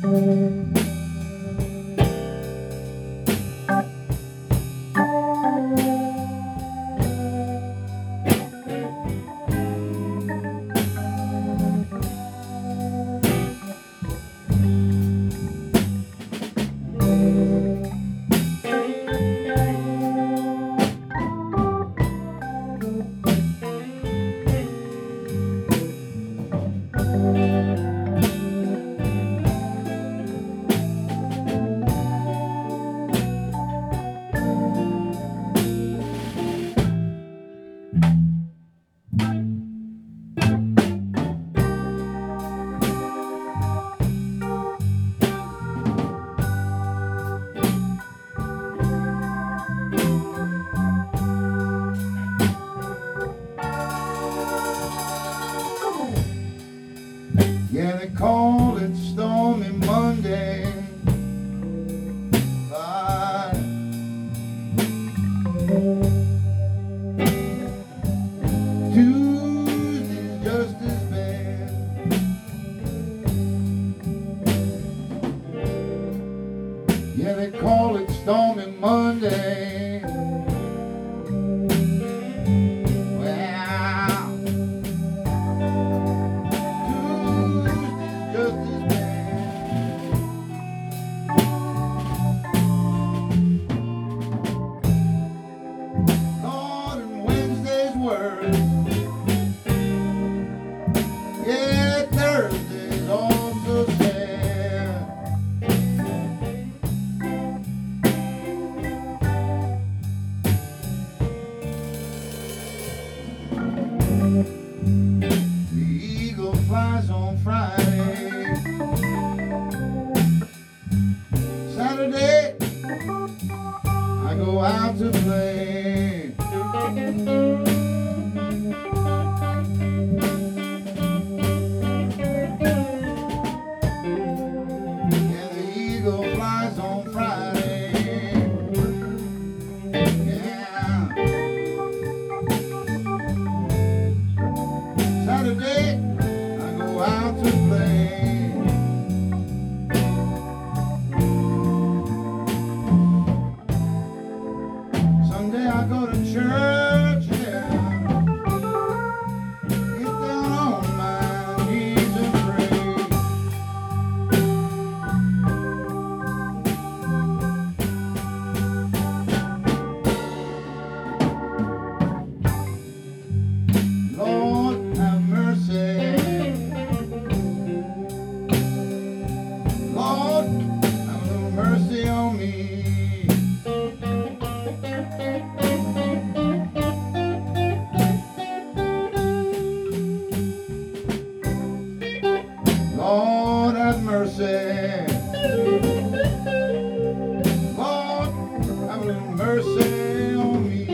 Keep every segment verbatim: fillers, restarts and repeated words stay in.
Yeah, they call it Stormy Monday. But Tuesday's just as bad. Yeah, they call it Stormy Monday. Yeah, Thursday's also sad. The eagle flies on Friday. Saturday, I go out to play. Saturday, I go out to play. Sunday, I go to church, yeah. Get down on my knees and pray. Lord, have mercy. Lord, have a little mercy on me. Lord, have mercy. Lord, have a little mercy on me.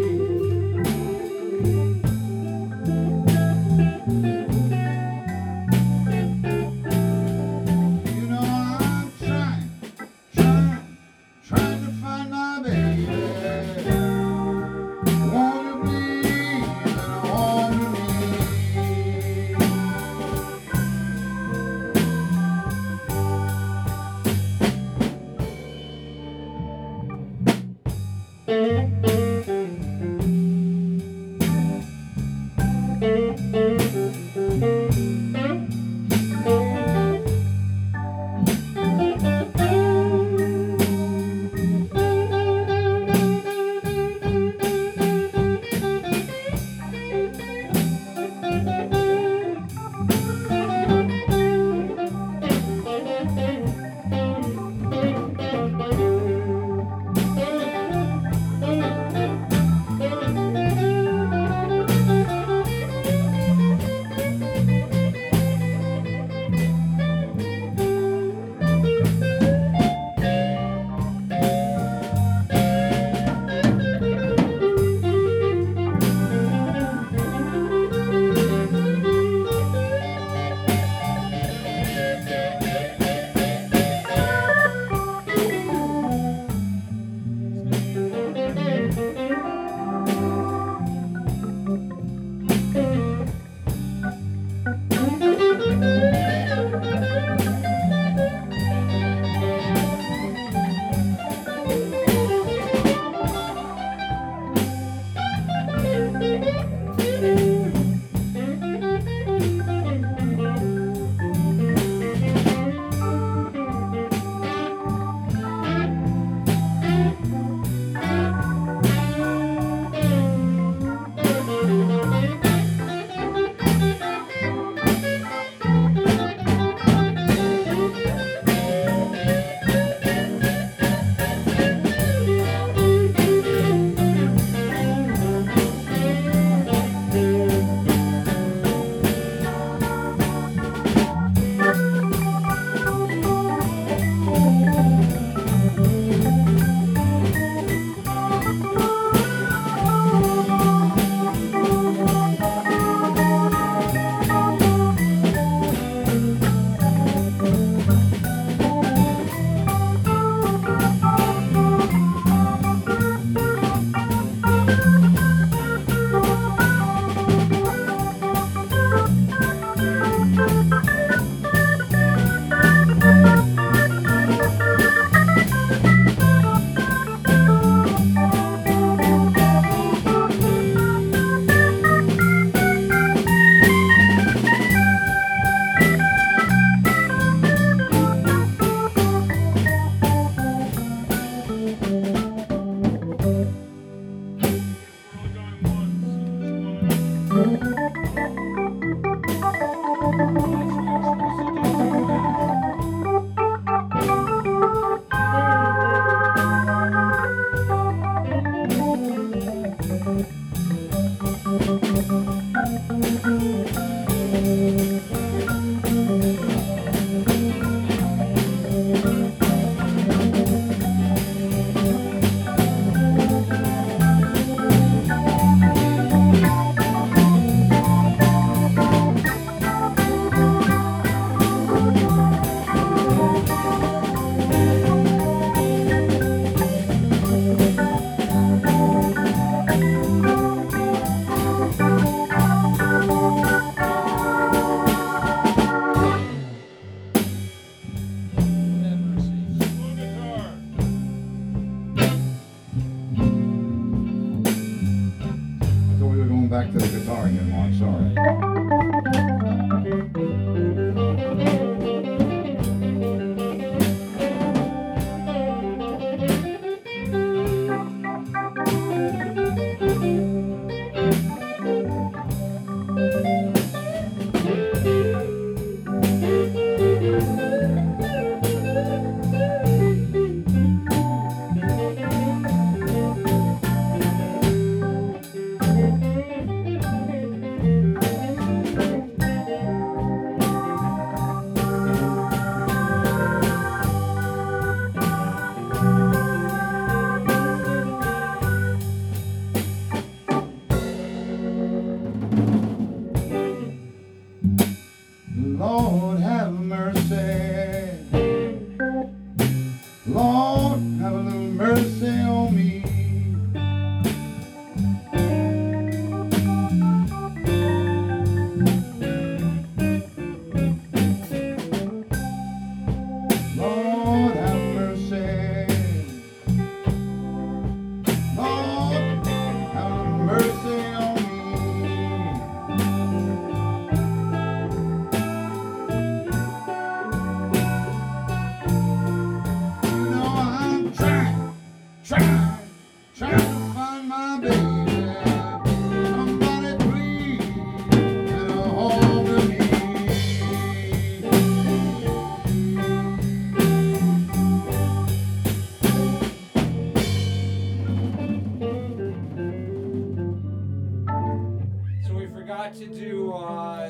You know I'm trying, trying, trying to find my baby. Wanna believe and I wanna believe. have mercy. Lord, have a little mercy on me. Lord, have mercy. Lord, have a little mercy on me. You know I'm trying, trying, trying to find my baby. Somebody please get a hold of me. So we forgot to do uh,